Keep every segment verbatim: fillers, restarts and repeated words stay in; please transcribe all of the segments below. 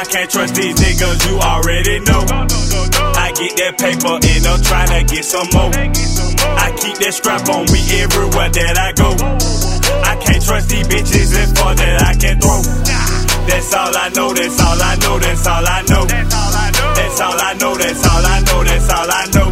can't trust these niggas, you already know. I get that paper and I'm tryna get some more. I keep that strap on me everywhere that I go. I can't trust these bitches and fuck that I can throw. That's all I know, that's all I know, that's all I know. That's all I know, that's all I know, that's all I know.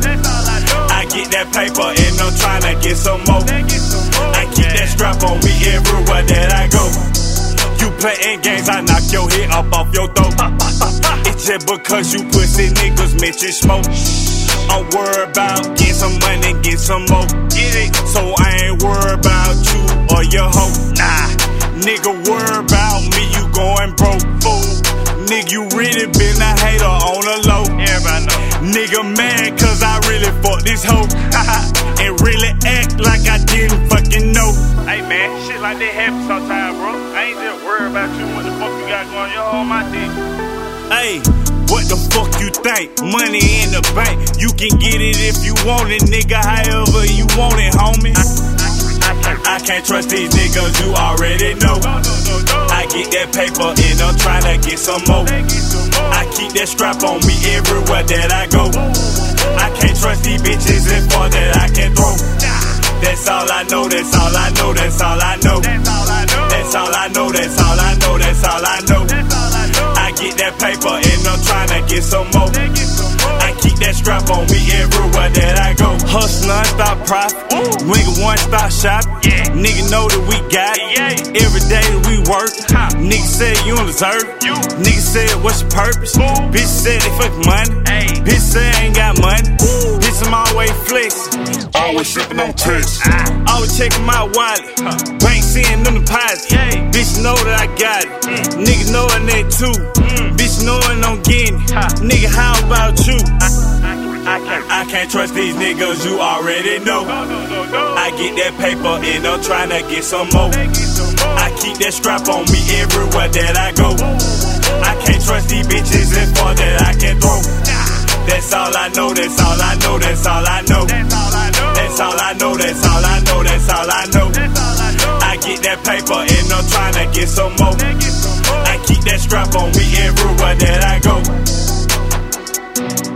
I get that paper and I'm tryna get some more. I keep that strap on me everywhere that I go. You playin' games, I knock your head up off your throat. It's just because you pussy niggas mention smoke. I'm worried about getting some money, get some more. Get it? So I ain't worried about you or your hoe. Nah, nigga worry about me, you going broke, fool. Nigga, you really been a hater on the low. Everybody know. Nigga mad cause I really fucked this hoe. And really act like I didn't fucking know. Hey man, shit like that happens sometimes, bro. I ain't just worried about you, what the fuck you got going, you hold my dick. Hey, what the fuck you think? Money in the bank, you can get it if you want it, nigga, however you want it, homie. I, I, I, I can't trust these niggas, you already know. I get that paper and I'm tryna get some more. I keep that strap on me everywhere that I go. I can't trust these bitches and fuck that I can throw. That's all I know, that's all I know, that's all I know. That's all I know, that's all I know, that's all I know. I get that paper and I'm tryna get some more. I keep that strap on me everywhere that I go. Hustle non-stop profit, nigga one stop shop. Nigga know that we got it. Every day that we work. Nigga said you don't deserve it. Nigga said what's your purpose? Bitch said they fuck money. Bitch said I ain't got money. Bitch I'm always flexing. Always sipping on tests. Always checking my wallet. Bank seeing them deposits. Bitch know that I got it. Nigga knowin' that too. Bitch knowin' I'm getting it. Nigga, how about you? I, I, can't, I can't trust these niggas, you already know. I get that paper and I'm tryna get some more. I keep that strap on me everywhere that I go. I can't trust these bitches and fuck that I can throw. That's all I know, that's all I know, that's all I know. That's all I know, that's all I know, that's all I know. I get that paper and I'm tryna get some more. I keep that strap on me everywhere that I go.